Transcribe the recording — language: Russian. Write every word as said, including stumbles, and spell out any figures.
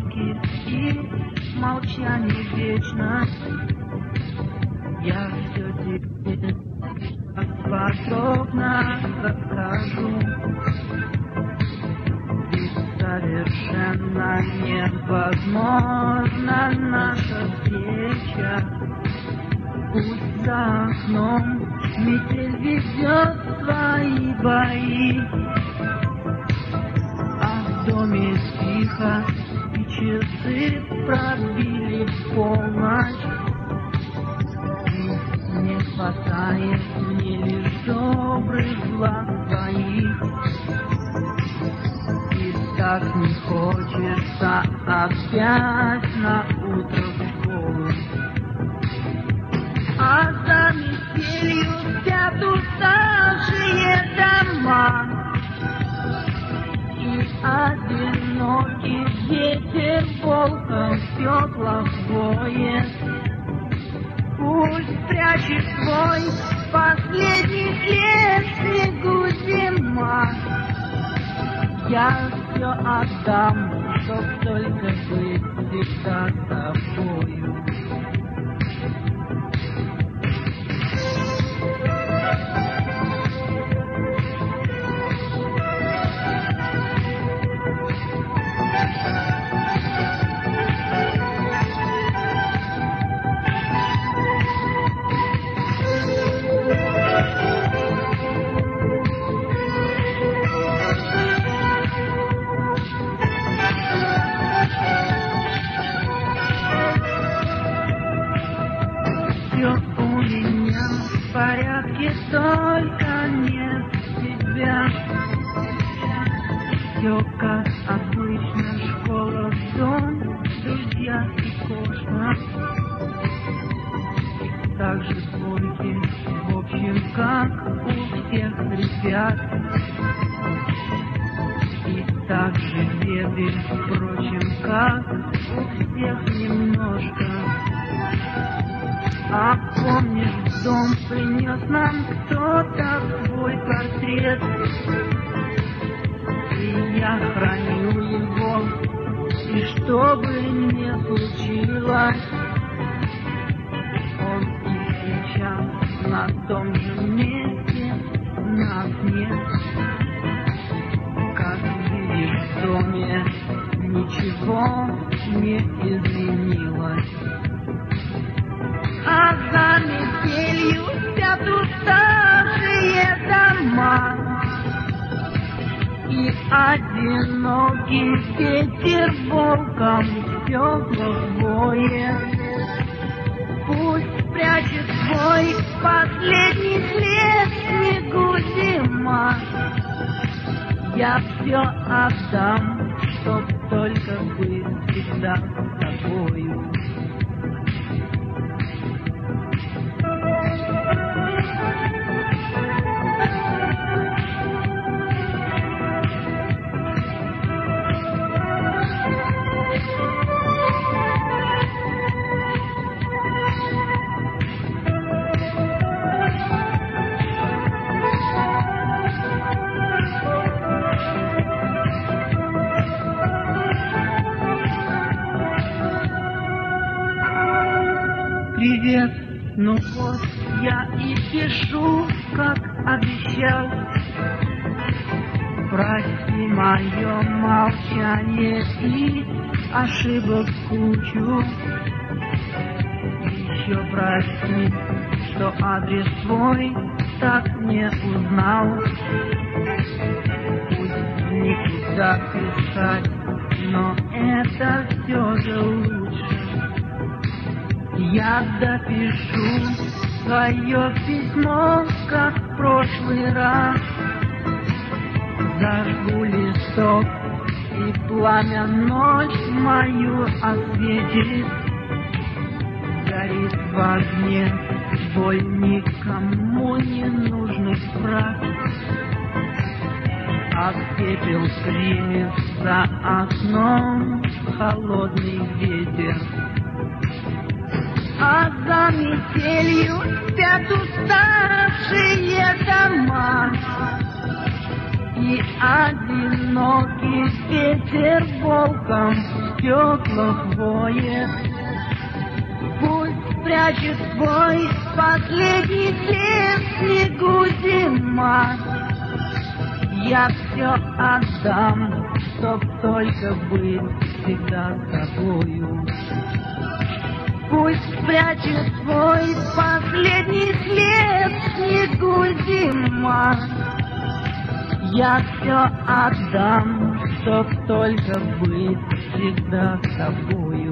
звуки и молчание вечно. Я все тебе подробно расскажу. Ведь совершенно невозможна наша встреча. Пусть за окном метель ведет свои бои, а в доме тихо и часы пробили полночь. И не хватает мне лишь добрых глаз твоих. И так не хочется опять на утро в школу. А за метелью спят уставшие дома, и одинокий ветер волком стекла воет. Пусть прячет свой последний след в снегу зима. Я все отдам, чтоб только быть всегда с тобою. Все у меня в порядке, только нет тебя. Все как обычно, школа, дом, друзья и кошмар. Так же звонким, в общем, как у всех ребят. И так же беден, впрочем, как у всех немножко. А помнишь, в дом принес нам кто-то свой портрет, и я храню его, и что бы ни случилось, он и сейчас на том же месте нас нет. Как видишь, в доме ничего не изменилось. А за метелью спят уставшие дома, и одинокий ветер волком стекла воет. Пусть прячет свой последний след в снегу зима. Я все отдам, чтоб только быть всегда с тобою. Привет, ну вот я и пишу, как обещал. Прости мое молчание и ошибок кучу. Еще прости, что адрес твой так не узнал. Пусть никуда писать, но это все же лучше. Я допишу свое письмо, как в прошлый раз. Зажгу листок, и пламя ночь мою осветит. Горит в огне боль никому не нужных фраз. А пепел примет за окном холодный ветер. А за метелью спят уставшие дома, и одинокий ветер волком стеклах воет. Пусть прячет свой последний след в снегу зима. Я все отдам, чтоб только быть всегда с тобою. Пусть прячет свой последний след в снегу зима. Я все отдам, чтоб только быть всегда с тобою.